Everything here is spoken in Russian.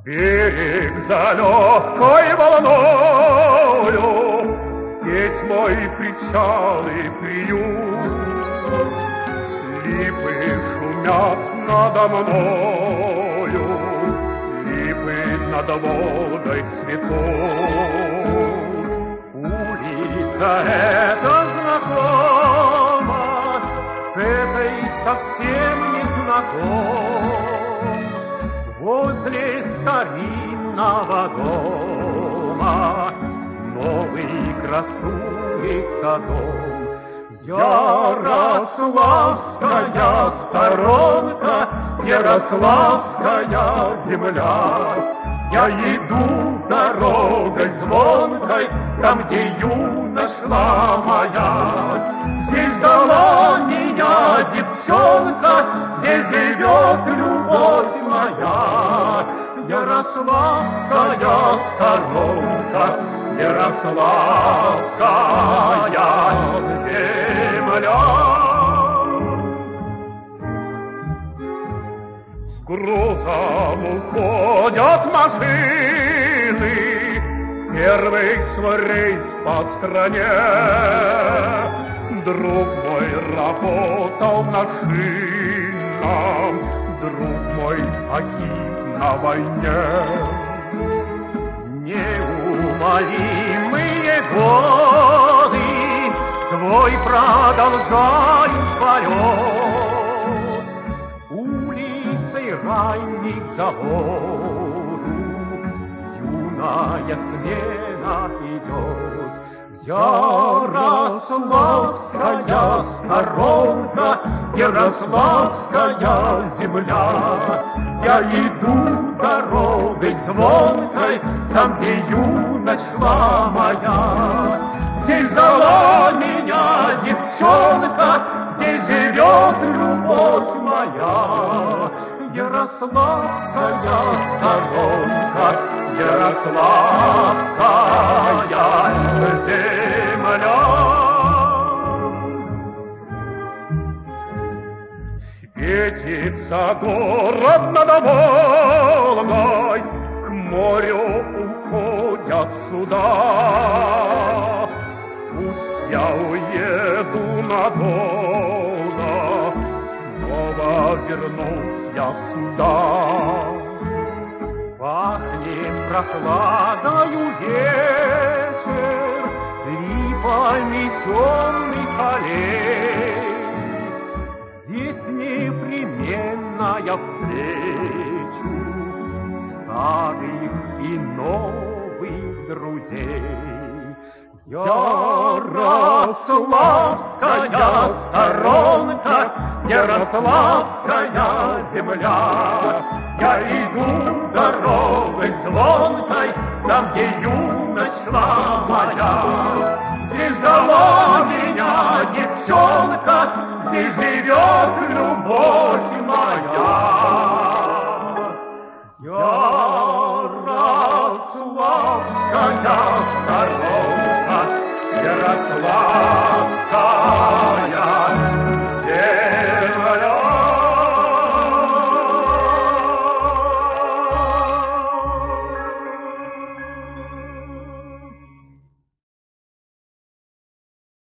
Берег за легкой волною, весь мой причал и приют. Липы шумят надо мною, липы над Волгой цветут. Улица эта знакома, с этой совсем не знаком. Возле старинного дома новый красуется дом. Ярославская сторонка, Ярославская земля. Я иду дорогой звонкой, там, где юность шла моя. Здесь ждала меня девчонка, здесь живет любовь моя. Ярославская сторонка, Ярославская земля. С грузом уходят машины, первый свой рейс по стране. Друг мой работал на шинном, друг мой погиб на войне. Неумолимые годы свой продолжают полет. Улицей ранних заводу юная смена идет. Ярославская сторонка, Ярославская земля. Я иду дорогой звонкой, там, где юность шла моя. Здесь ждала меня девчонка, здесь живет любовь моя. Ярославская сторонка, Ярославская земля. Светится город надо Волгой, к морю уходят суда. Пусть я уеду надолго, снова вернусь я сюда. Пахнет прохладою вечер, липами темных аллей. Здесь непременно я встречу старых и новых друзей. Ярославская сторонка, Ярославская земля. Я